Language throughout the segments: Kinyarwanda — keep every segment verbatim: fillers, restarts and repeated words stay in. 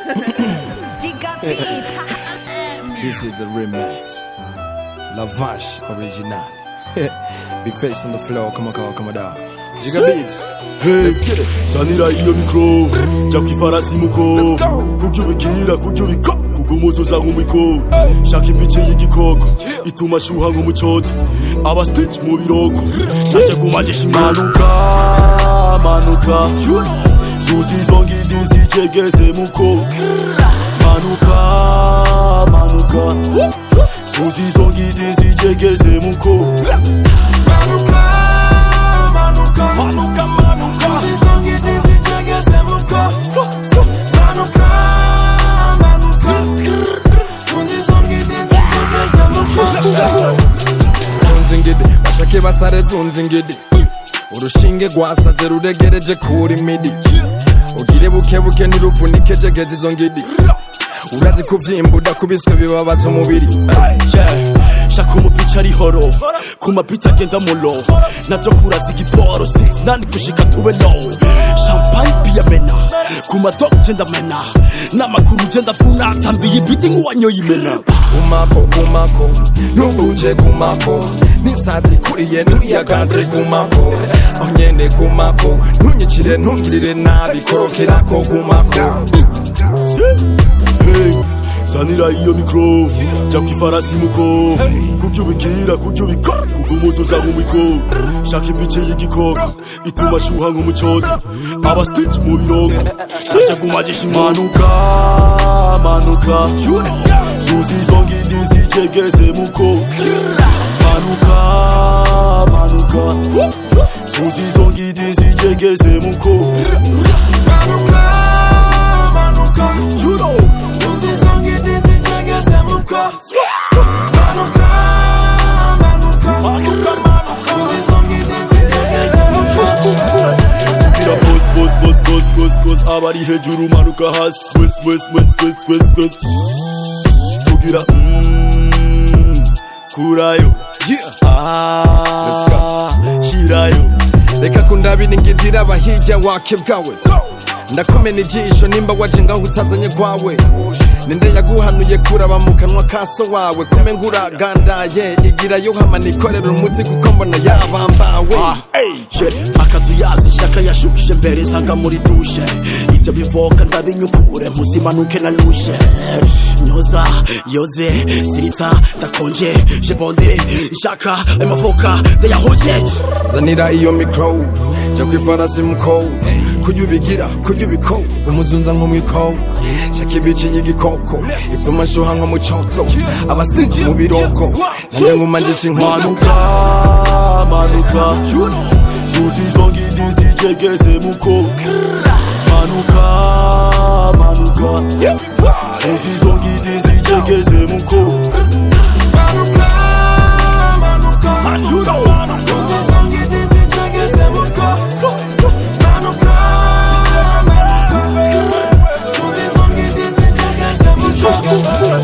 This is the remix. La Vache original. Be face on the floor, come on, come on, come on down. Giga Beats. Hey, sanira iyo mikro, jaki farasi muko. Kujya ubikira, kujya ubiko, kugumuzuza nk'umiko. Shaka ibice y'igikoko, ituma shuha nk'umucoto. Aba stitch mu biroko, shaje kumagisha impanuka, manuka. Zuzi zongi dizi chegeze muko. Manuka, manuka. Zuzi zongi dizi chegeze muko. Manuka, manuka, manuka, manuka. Zuzi zongi dizi chegeze muko. Manuka, manuka. Zuzi zongi dizi chegeze muko. Zunzingidi, bashake basare zunzingidi. Urushinge rwasaze ruregereje kuri midi. Ugire buke buke niruvunike jegeze izo ngidi. Urazi kuvyimba udakubiswe bibabaza umubiri. Shaka umupica ari horo, kumapita agenda mulo. Navyo kuraza igiporo, six nine kushika tube low. Champagne pia mena, kumadog jenda mena. Namakuru jenda funa, tambiye ibiti nk'uwanyoye imena. Kumako, kumako, ntubuje kumako. Nisazi kuriye ntuyagaze kumako. Onyene kumako, ntunyicire ntungirire nabi. Korokerako kumako. Hey, sanira iyo mikro, jaki farasi muko. Kujya ubikira, kujya ubiko, kugumuzuza nk'umiko. Shaka ibice y'igikoko, ituma shuha nk'umucoto. Aba stitch mu biroko, shaje kumagisha impanuka, manuka. Zuzi zongi dizi chegeze muko. Manuka, manuka. Zuzi zongi dizi chegeze muko. Manuka, manuka. You know. Zuzi zongi dizi chegeze muko. Manuka, manuka. Manuka, manuka. Zuzi zongi dizi chegeze muko. Kira pos, pos, pos, pos, pos, pos. Abari hejuru manuka hasi. West, west, west, west, west, west. Tugira, mmm, kurayo. Yeah. Ah, let's go. Shirayo. Reka kundabira ingidira abahirya wake bwawe. Ndakomena ijisho nimba waje ngaho utazanye kwawe. Ninde yaguhanuye kuraba mu kanwa kaso wawe. Kome nguragandaye igira yo hama nikorera umuti kuko mbona yabambawe. Ah, hey, akazu yazi shaka yashushe mbere sanga muri dushe. Ivyo bivoka ndabinyukure musimanuke na lushe. Nyoza, yoze, sirita, ndakonje, jebonde, shaka, emafoka, ndayahuje. Zanira iyo mikro, ja kwifarasi muko. Kujya ubigira, kujya ubiko, umuzunza nk'umwiko. Shaka ibice y'igikoko, ituma shuha nk'umucoto. Aba stitch mu biroko, nanje ngumanjisha impanuka, manuka. Zuzi zongi dizi chegeze muko. Manuka, manuka. Zuzi zongi dizi chegeze muko. Manuka, manuka. You know. Zuzi zongi dizi chegeze muko. Manuka, manuka. Zuzi zongi dizi chegeze muko.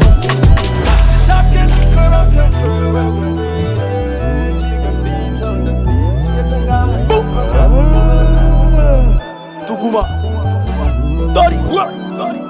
Tuguma, Dari, Dari.